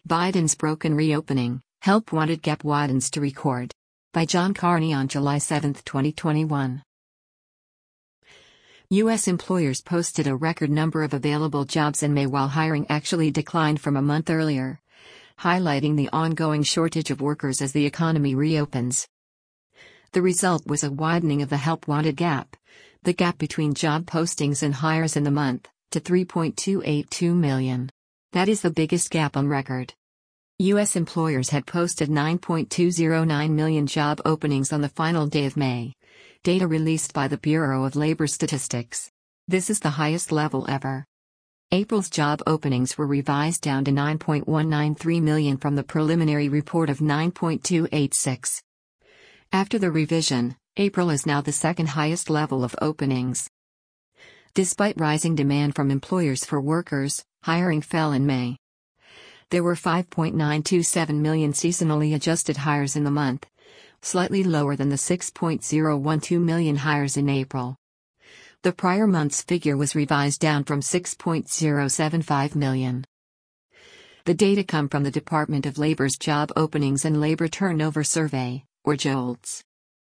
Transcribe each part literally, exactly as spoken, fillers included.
Biden's broken reopening, help wanted gap widens to record. By John Carney on July seventh, twenty twenty-one. U S employers posted a record number of available jobs in May while hiring actually declined from a month earlier, highlighting the ongoing shortage of workers as the economy reopens. The result was a widening of the help wanted gap, the gap between job postings and hires in the month, to three point two eight two million. That is the biggest gap on record. U S employers had posted nine point two zero nine million job openings on the final day of May, data released by the Bureau of Labor Statistics. This is the highest level ever. April's job openings were revised down to nine point one nine three million from the preliminary report of nine point two eight six. After the revision, April is now the second highest level of openings. Despite rising demand from employers for workers, hiring fell in May. There were five point nine two seven million seasonally adjusted hires in the month, slightly lower than the six point zero one two million hires in April. The prior month's figure was revised down from six point zero seven five million. The data come from the Department of Labor's Job Openings and Labor Turnover Survey, or JOLTS.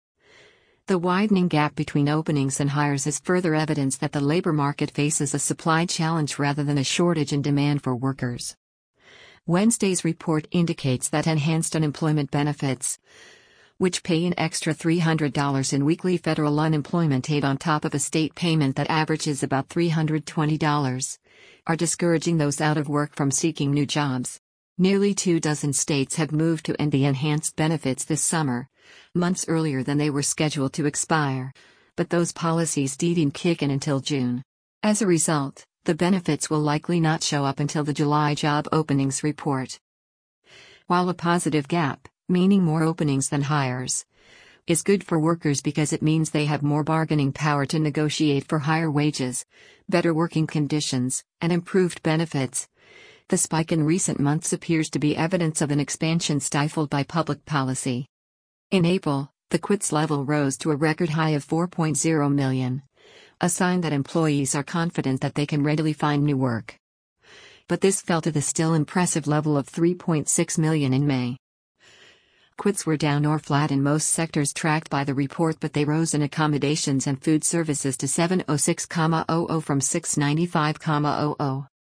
The widening gap between openings and hires is further evidence that the labor market faces a supply challenge rather than a shortage in demand for workers. Wednesday's report indicates that enhanced unemployment benefits, which pay an extra three hundred dollars in weekly federal unemployment aid on top of a state payment that averages about three hundred twenty dollars, are discouraging those out of work from seeking new jobs. Nearly two dozen states have moved to end the enhanced benefits this summer, months earlier than they were scheduled to expire, but those policies didn't kick in until June. As a result, the benefits will likely not show up until the July job openings report. While a positive gap, meaning more openings than hires, is good for workers because it means they have more bargaining power to negotiate for higher wages, better working conditions, and improved benefits, the spike in recent months appears to be evidence of an expansion stifled by public policy. In April, the quits level rose to a record high of four point zero million, a sign that employees are confident that they can readily find new work. But this fell to the still impressive level of three point six million in May. Quits were down or flat in most sectors tracked by the report, but they rose in accommodations and food services to seven oh six thousand from six ninety-five thousand.